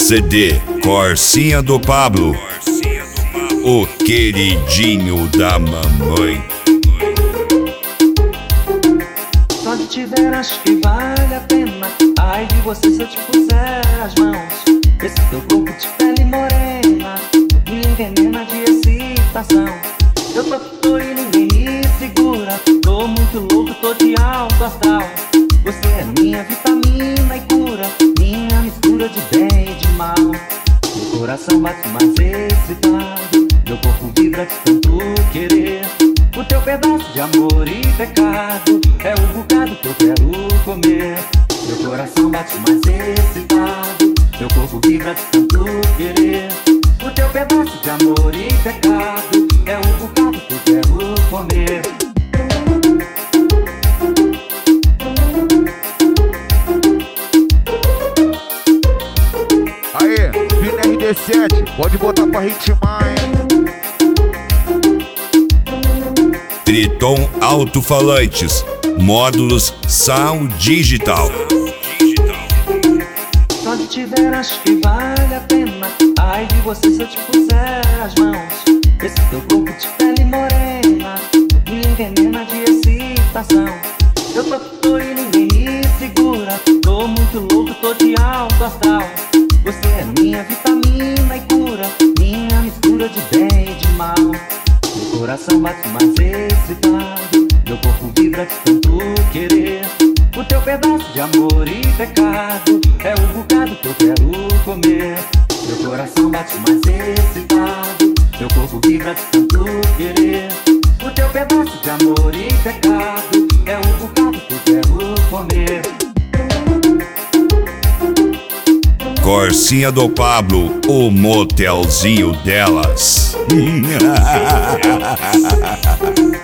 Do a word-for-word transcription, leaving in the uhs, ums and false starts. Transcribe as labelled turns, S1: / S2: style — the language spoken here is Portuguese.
S1: C D Corsinha do Pablo, o queridinho da mamãe.
S2: Quando tiver, acho que vale a pena. Ai de você se eu te puser as mãos. Esse teu corpo de pele morena me envenena de excitação. Eu tô doido e ninguém me segura. Tô muito louco, tô de alto astral. Você é minha vitamina e cura, minha mistura de bem e de mal. Meu coração bate mais excitado, meu corpo vibra de tanto querer. O teu pedaço de amor e pecado é o bocado que eu quero comer. Meu coração bate mais excitado, meu corpo vibra de tanto querer. O teu pedaço de amor e pecado é o bocado que eu quero comer.
S3: Aê, Vina R D sete, pode botar pra ritmar, hein?
S1: Triton Alto-Falantes, módulos Sound Digital.
S2: Quando tiver, acho que vale a pena. Ai de você se eu te puser as mãos. Esse teu corpo de pele morena me envenena de excitação. Eu tô doido e ninguém me segura. Tô muito louco, tô de alto astral. Você é minha vitamina e cura, minha mistura de bem e de mal. Meu coração bate mais excitado, meu corpo vibra de tanto querer. O teu pedaço de amor e pecado é o bocado que eu quero comer. Meu coração bate mais excitado, meu corpo vibra de tanto querer. O teu pedaço de amor e pecado é o bocado que eu quero comer.
S1: Corsinha do Pablo, o motelzinho delas.